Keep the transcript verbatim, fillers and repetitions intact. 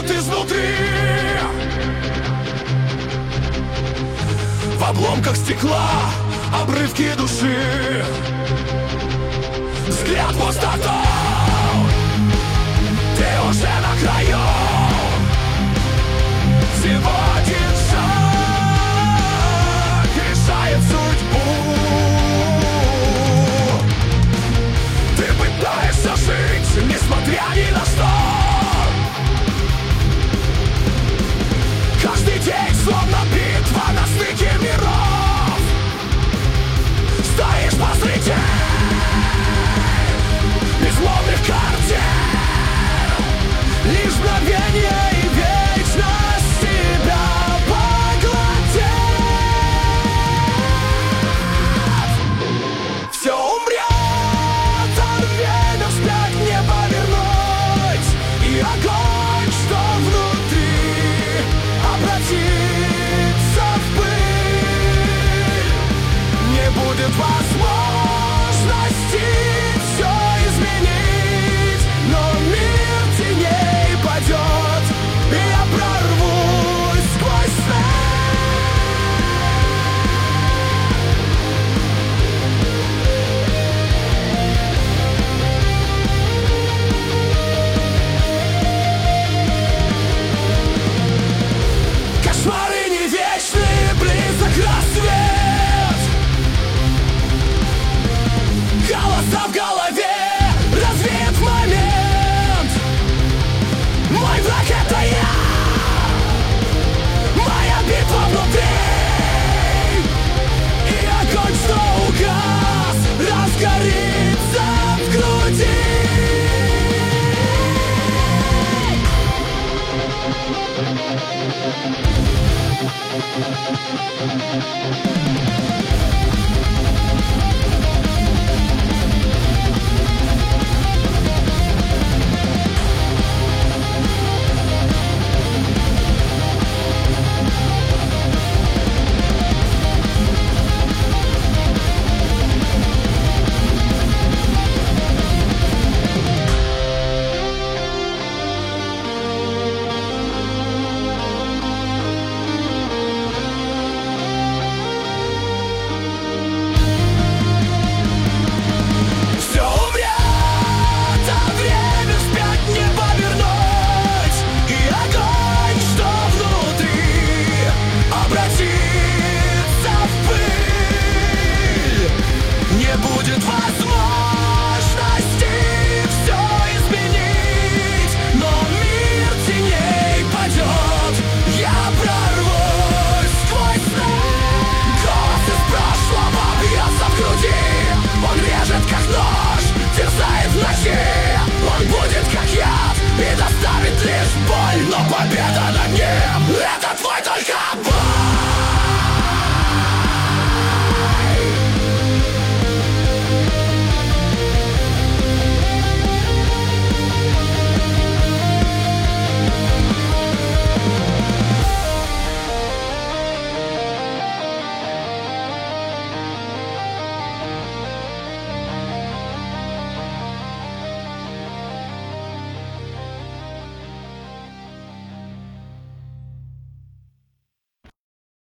пожрут изнутри. В обломках стекла обрывки души, взгляд пустоту. Ты уже на краю. Всего один шаг решает судьбу. Ты пытаешься жить, несмотря ни на что. Каждый день словно битва на стыке миров. Стоишь посреди безмолвных картин. Лишь мгновение и вечность тебя поглотит. Все умрет, а время вспять не повернуть. И огонь, что внутри, обратится в пыль. Не будет возможности все изменить, но мир теней падет, и я прорвусь сквозь сны. Кошмары не вечные, близок рассвет. Голоса в голове развеет момент. Мой враг — это я. Моя битва внутри. И огонь, что угас, разгорится в груди.